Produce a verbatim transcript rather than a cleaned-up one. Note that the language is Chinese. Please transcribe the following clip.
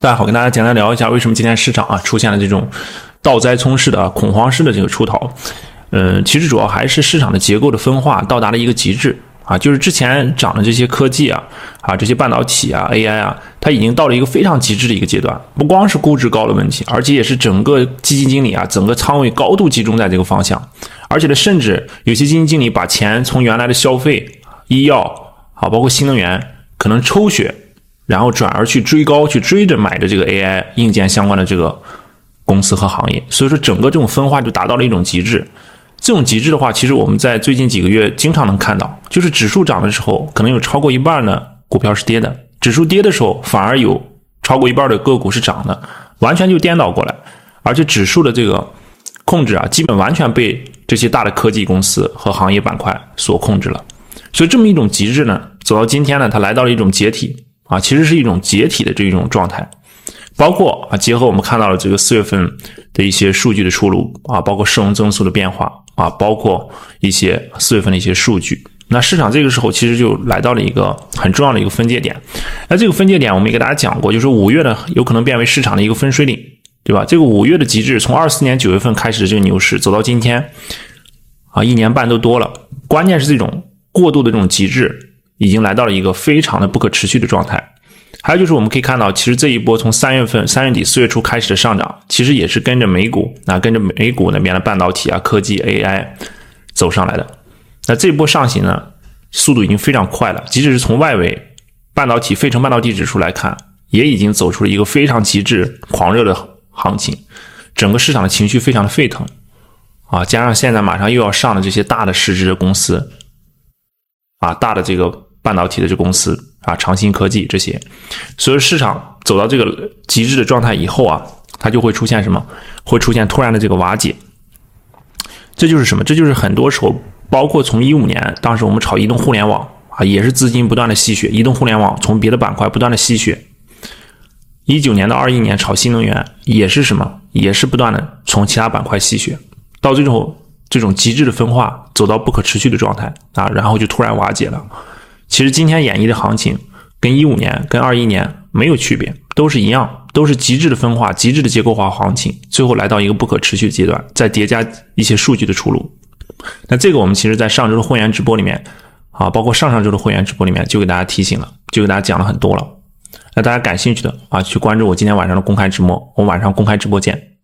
大家好，跟大家简单聊一下为什么今天市场啊出现了这种倒栽葱式的、啊、恐慌式的这个出逃。嗯、呃，其实主要还是市场的结构的分化到达了一个极致啊，就是之前涨的这些科技啊啊这些半导体啊 A I 啊，它已经到了一个非常极致的一个阶段，不光是估值高的问题，而且也是整个基金经理啊整个仓位高度集中在这个方向，而且呢，甚至有些基金经理把钱从原来的消费、医药啊，包括新能源可能抽血。然后转而去追高，去追着买的这个 A I 硬件相关的这个公司和行业，所以说整个这种分化就达到了一种极致。这种极致的话，其实我们在最近几个月经常能看到，就是指数涨的时候，可能有超过一半的股票是跌的；指数跌的时候，反而有超过一半的个股是涨的，完全就颠倒过来。而且指数的这个控制啊，基本完全被这些大的科技公司和行业板块所控制了。所以这么一种极致呢，走到今天呢，它来到了一种解体。啊，其实是一种解体的这种状态，包括啊，结合我们看到了这个四月份的一些数据的出炉啊，包括社融增速的变化啊，包括一些四月份的一些数据，那市场这个时候其实就来到了一个很重要的一个分界点。那这个分界点我们也给大家讲过，就是五月呢有可能变为市场的一个分水岭，对吧？这个五月的极致，从二四年九月份开始的这个牛市走到今天啊，一年半都多了，关键是这种过度的这种极致。已经来到了一个非常的不可持续的状态。还有就是我们可以看到，其实这一波从三月份、三月底、四月初开始的上涨，其实也是跟着美股，那跟着美股那边的半导体啊、科技、A I 走上来的。那这一波上行呢，速度已经非常快了，即使是从外围半导体、费城半导体指数来看，也已经走出了一个非常极致、狂热的行情，整个市场的情绪非常的沸腾啊，加上现在马上又要上的这些大的市值的公司啊，大的这个半导体的这公司啊，长鑫科技这些，所以市场走到这个极致的状态以后啊，它就会出现什么？会出现突然的这个瓦解。这就是什么？这就是很多时候，包括从一五年，当时我们炒移动互联网啊，也是资金不断的吸血，移动互联网从别的板块不断的吸血。一九年到二一年炒新能源也是什么？也是不断的从其他板块吸血，到最后这种极致的分化走到不可持续的状态啊，然后就突然瓦解了。其实今天演绎的行情跟一五年跟二一年没有区别，都是一样，都是极致的分化、极致的结构化行情，最后来到一个不可持续的阶段，再叠加一些数据的出炉。那这个我们其实在上周的会员直播里面啊，包括上上周的会员直播里面就给大家提醒了，就给大家讲了很多了。那大家感兴趣的啊，去关注我今天晚上的公开直播，我晚上公开直播见。